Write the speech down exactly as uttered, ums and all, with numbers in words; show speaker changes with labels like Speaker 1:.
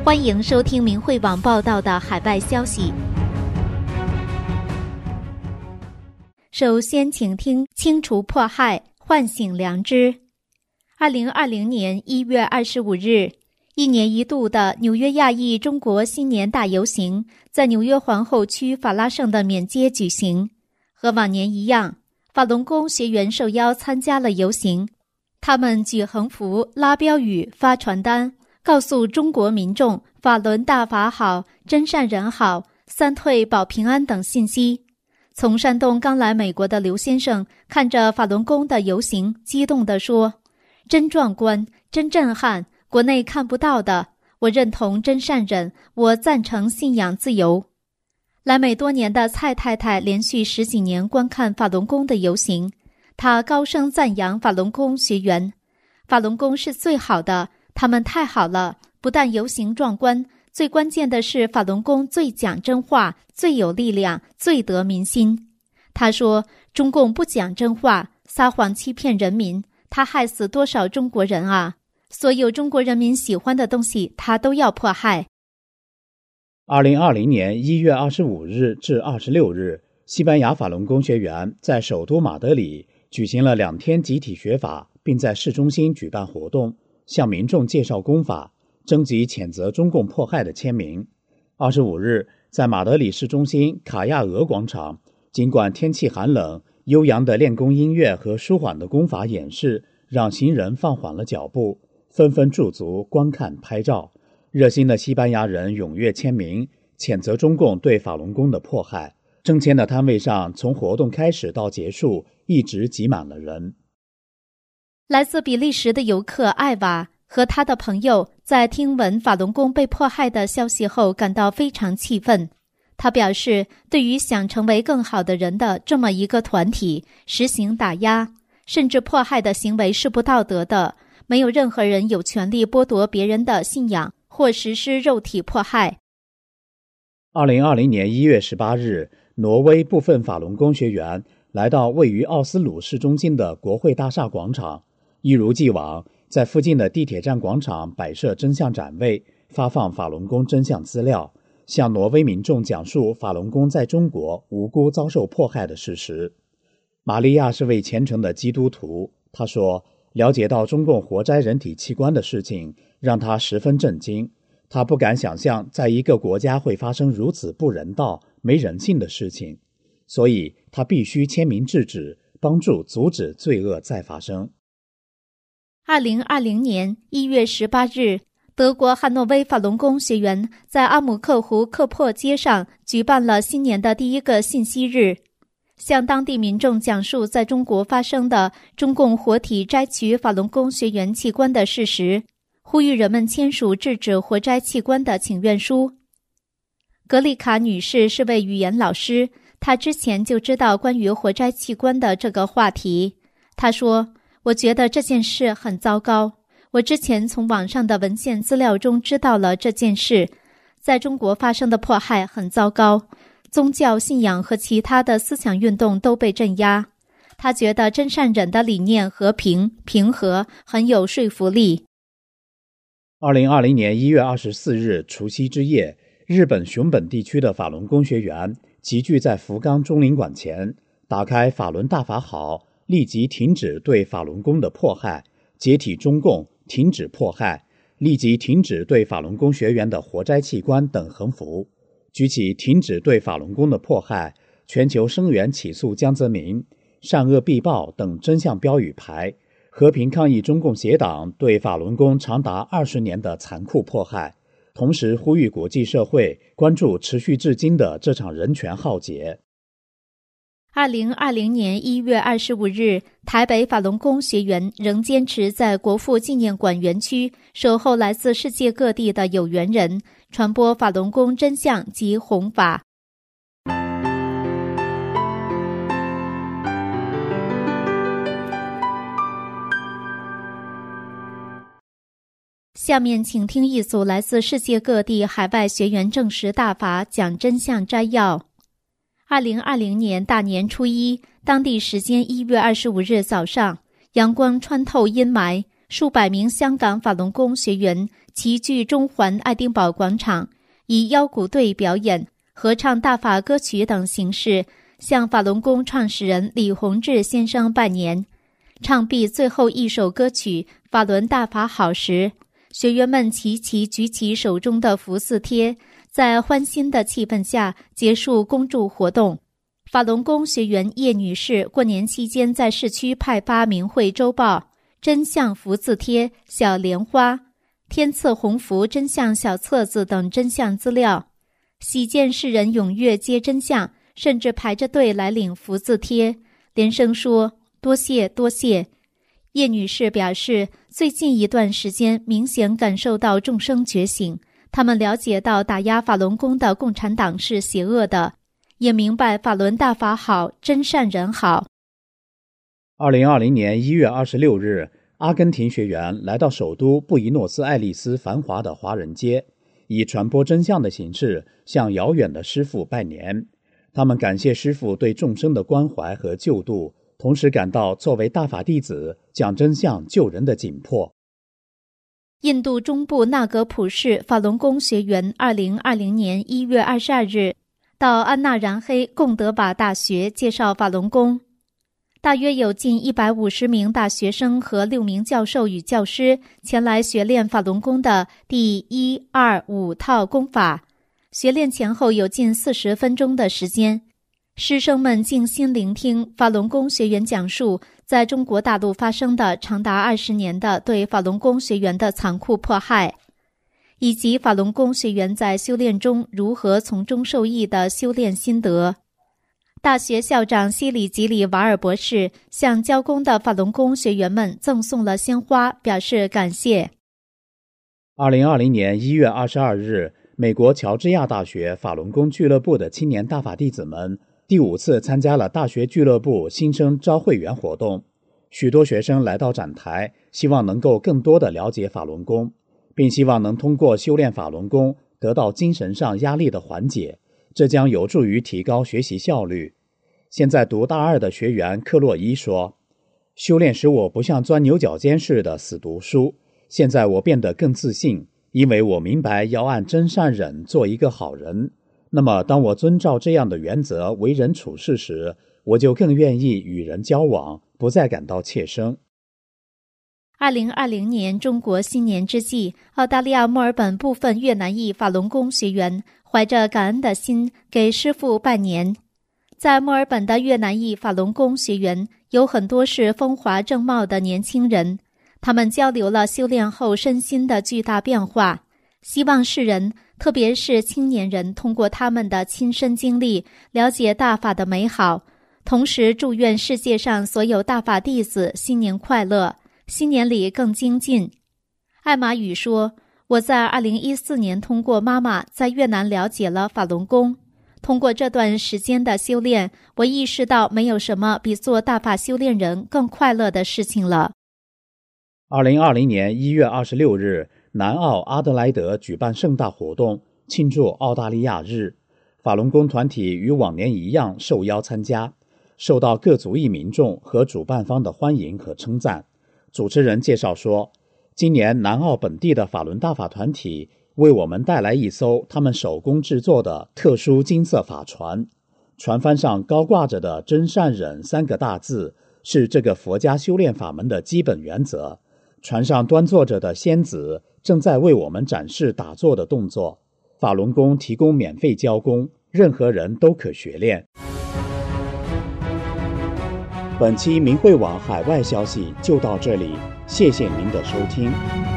Speaker 1: 欢迎收听明慧网报道的海外消息。首先请听清除迫害，唤醒良知。二零二零年一月二十五日，一年一度的纽约亚裔中国新年大游行在纽约皇后区法拉盛的缅街举行。和往年一样，法轮功学员受邀参加了游行，他们举横幅、拉标语、发传单，告诉中国民众法轮大法好，真善人好，三退保平安等信息。从山东刚来美国的刘先生看着法轮功的游行，激动地说：真壮观，真震撼，国内看不到的，我认同真善忍，我赞成信仰自由。来美多年的蔡太太连续十几年观看法轮功的游行，她高声赞扬法轮功学员，法轮功是最好的，他们太好了，不但游行壮观，最关键的是法轮功最讲真话，最有力量，最得民心。他说，中共不讲真话，撒谎欺骗人民，他害死多少中国人啊，所有中国人民喜欢的东西他都要迫害。
Speaker 2: 二零二零年一月二十五日至二十六日，西班牙法轮功学员在首都马德里举行了两天集体学法，并在市中心举办活动，向民众介绍功法，征集谴责中共迫害的签名。二十五日，在马德里市中心卡亚俄广场，尽管天气寒冷，悠扬的练功音乐和舒缓的功法演示让行人放缓了脚步，纷纷驻足观看拍照。热心的西班牙人踊跃签名，谴责中共对法轮功的迫害。征签的摊位上，从活动开始到结束，一直挤满了人。
Speaker 1: 来自比利时的游客艾娃和他的朋友在听闻法轮功被迫害的消息后感到非常气愤。他表示，对于想成为更好的人的这么一个团体实行打压，甚至迫害的行为是不道德的，没有任何人有权利剥夺别人的信仰或实施肉体迫害。
Speaker 2: 二零二零年一月十八日，挪威部分法轮功学员来到位于奥斯鲁市中心的国会大厦广场，一如既往，在附近的地铁站广场摆设真相展位，发放法轮功真相资料，向挪威民众讲述法轮功在中国无辜遭受迫害的事实。玛利亚是位虔诚的基督徒，她说，了解到中共活摘人体器官的事情让她十分震惊，她不敢想象在一个国家会发生如此不人道、没人性的事情，所以她必须签名制止，帮助阻止罪恶再发生。
Speaker 1: 二零二零年一月十八日，德国汉诺威法轮功学员在阿姆克湖克珀街上举办了新年的第一个信息日，向当地民众讲述在中国发生的中共活体摘取法轮功学员器官的事实，呼吁人们签署制止活摘器官的请愿书。格丽卡女士是位语言老师，她之前就知道关于活摘器官的这个话题。她说，我觉得这件事很糟糕，我之前从网上的文献资料中知道了这件事，在中国发生的迫害很糟糕，宗教信仰和其他的思想运动都被镇压。他觉得真善忍的理念和平、平和很有说服力。
Speaker 2: 二零二零年一月二十四日除夕之夜，日本熊本地区的法轮功学员集聚在福冈中领馆前，打开法轮大法好，立即停止对法轮功的迫害，解体中共，停止迫害，立即停止对法轮功学员的活摘器官等横幅，举起停止对法轮功的迫害，全球声援起诉江泽民，善恶必报等真相标语牌，和平抗议中共邪党对法轮功长达二十年的残酷迫害，同时呼吁国际社会关注持续至今的这场人权浩劫。
Speaker 1: 二零二零年一月二十五日，台北法轮功学员仍坚持在国父纪念馆园区守候来自世界各地的有缘人，传播法轮功真相及弘法。下面请听一组来自世界各地海外学员证实大法讲真相摘要。二零二零年大年初一，当地时间一月二十五日早上，阳光穿透阴霾， 数百名香港法轮功学员齐聚中环爱丁堡广场，以腰鼓队表演、合唱大法歌曲等形式，向法轮功创始人李洪志先生拜年。唱毕最后一首歌曲《法轮大法好》时，学员们齐齐举起手中的福字贴，在欢欣的气氛下结束恭祝活动。法轮功学员叶女士过年期间在市区派发明慧周报、真相福字贴、小莲花、天赐鸿福真相小册子等真相资料，喜见世人踊跃接真相，甚至排着队来领福字贴，连声说多谢多谢。叶女士表示，最近一段时间明显感受到众生觉醒，他们了解到打压法轮功的共产党是邪恶的，也明白法轮大法好，真善人好。
Speaker 2: 二零二零年一月二十六日，阿根廷学员来到首都布宜诺斯艾利斯繁华的华人街，以传播真相的形式向遥远的师父拜年。他们感谢师父对众生的关怀和救度，同时感到作为大法弟子讲真相救人的紧迫。
Speaker 1: 印度中部纳格普市法轮功学员二零二零年一月二十二日到安纳然黑贡德瓦大学介绍法轮功，大约有近一百五十名大学生和六名教授与教师前来学练法轮功的第一、二、五套功法。学练前后有近四十分钟的时间，师生们静心聆听法轮功学员讲述在中国大陆发生的长达二十年的对法轮功学员的残酷迫害，以及法轮功学员在修炼中如何从中受益的修炼心得。大学校长西里吉里瓦尔博士向教功的法轮功学员们赠送了鲜花，表示感谢。
Speaker 2: 二零二零年一月二十二日，美国乔治亚大学法轮功俱乐部的青年大法弟子们第五次参加了大学俱乐部新生招会员活动。许多学生来到展台，希望能够更多地了解法轮功，并希望能通过修炼法轮功得到精神上压力的缓解，这将有助于提高学习效率。现在读大二的学员克洛伊说，修炼使我不像钻牛角尖似的死读书，现在我变得更自信，因为我明白要按真善忍做一个好人。那么当我遵照这样的原则为人处事时，我就更愿意与人交往，不再感到怯生。
Speaker 1: 二零二零年中国新年之际，澳大利亚墨尔本部分越南裔法轮功学员怀着感恩的心给师父拜年。在墨尔本的越南裔法轮功学员有很多是风华正茂的年轻人，他们交流了修炼后身心的巨大变化，希望世人，特别是青年人，通过他们的亲身经历了解大法的美好，同时祝愿世界上所有大法弟子新年快乐，新年里更精进。艾玛语说，我在二零一四年通过妈妈在越南了解了法轮功，通过这段时间的修炼，我意识到没有什么比做大法修炼人更快乐的事情了。
Speaker 2: 二零二零年一月二十六日，南澳阿德莱德举办盛大活动，庆祝澳大利亚日。法轮功团体与往年一样受邀参加，受到各族裔民众和主办方的欢迎和称赞。主持人介绍说，今年南澳本地的法轮大法团体为我们带来一艘他们手工制作的特殊金色法船，船帆上高挂着的真善忍三个大字是这个佛家修炼法门的基本原则。船上端坐着的仙子正在为我们展示打坐的动作。法轮功提供免费教功，任何人都可学练。本期明慧网海外消息就到这里，谢谢您的收听。